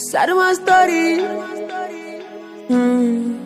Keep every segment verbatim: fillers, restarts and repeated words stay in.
Sad my story. Mm.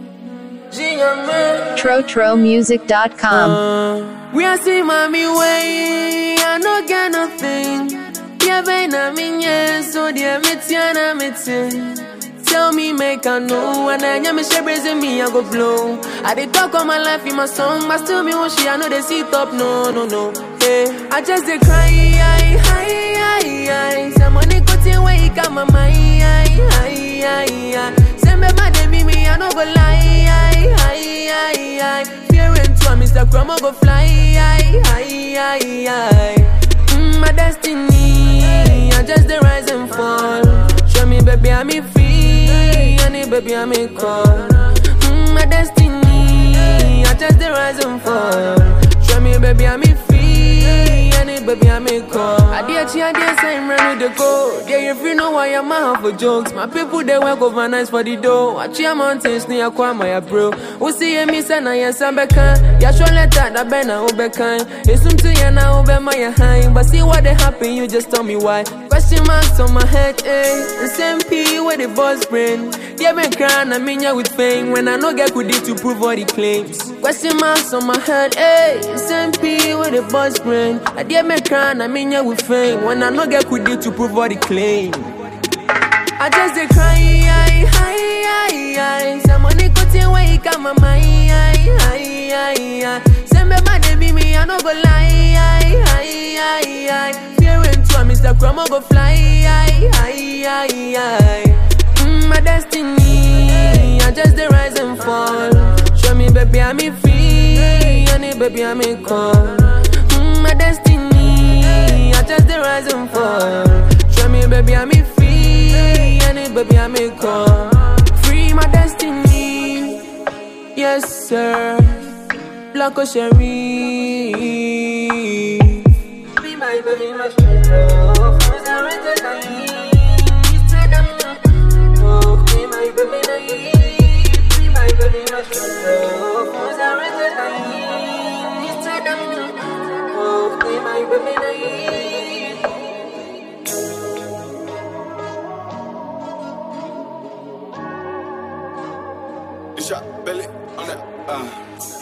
Trotro music dot com. Uh, we are seeing mommy way. I no get nothing. Yeah, baby, I'm in yes. So dear, Mitiana, Mitin. Tell me, make I know. And then you me share praising me, I go blow. I did talk all my life in my song, but still me when she, I know they sit up. No, no, no. Hey, I just they cry. Aye, aye, aye, aye. Some money got in way, come my mind. Aye, aye, aye, aye. Send me my demi, me, I no go lie. Aye, aye, aye, aye. Fearing to a Mister Grandma go fly. Aye, aye, aye, aye. Mm, my destiny, I just the rise and fall. Show me, baby, I'm free. Honey, baby, I'm a call. Mm, my destiny, I just the rise and fall. Show me, baby, I'm free. Honey, baby, I'm a call. I dear chi, I dear say, run with the go. Yeah, if you know why I'm out for jokes. My people, they work overnight for the dough. I cheer mountains near Kwama, bro. We see me, son, I am Sambeka. Ya show let that, I been a Obekan. It's something you know, over my hand. But see what they happen, you just tell me why. Question marks on my head, eh? The same P where the boss brain. Yeah, been crying, I mean, ya with fame. When I know get good to prove all the claims. Question marks on my head, eh? The same P where the boss brain. I dare me crying, I mean, ya with fame. When I know get good to prove all the claims. I just dey cry, aye, aye, aye, aye. Some money got in way, come my mind, aye, aye, aye, aye. Send me my baby, me, I no go lie, aye, aye, aye, aye. Fearing to a Mister Grandma go fly, aye, aye, aye, aye. Mm, my destiny, I just the rise and fall. Show me, baby, I'm free, honey, baby, I'm a call. Mm, my destiny, I just the rise and fall. Show me, baby, I'm free. Baby, I make call. Free my destiny. Yes, sir. Blanco Sherry. Be my baby, my straight love. Who's a rented naive? You said I'm not. Oh, be my baby, naive. Be my baby, my straight love. Who's a rented naive? You said I'm not. Oh, be my baby, naive. Shot belly on that. Uh.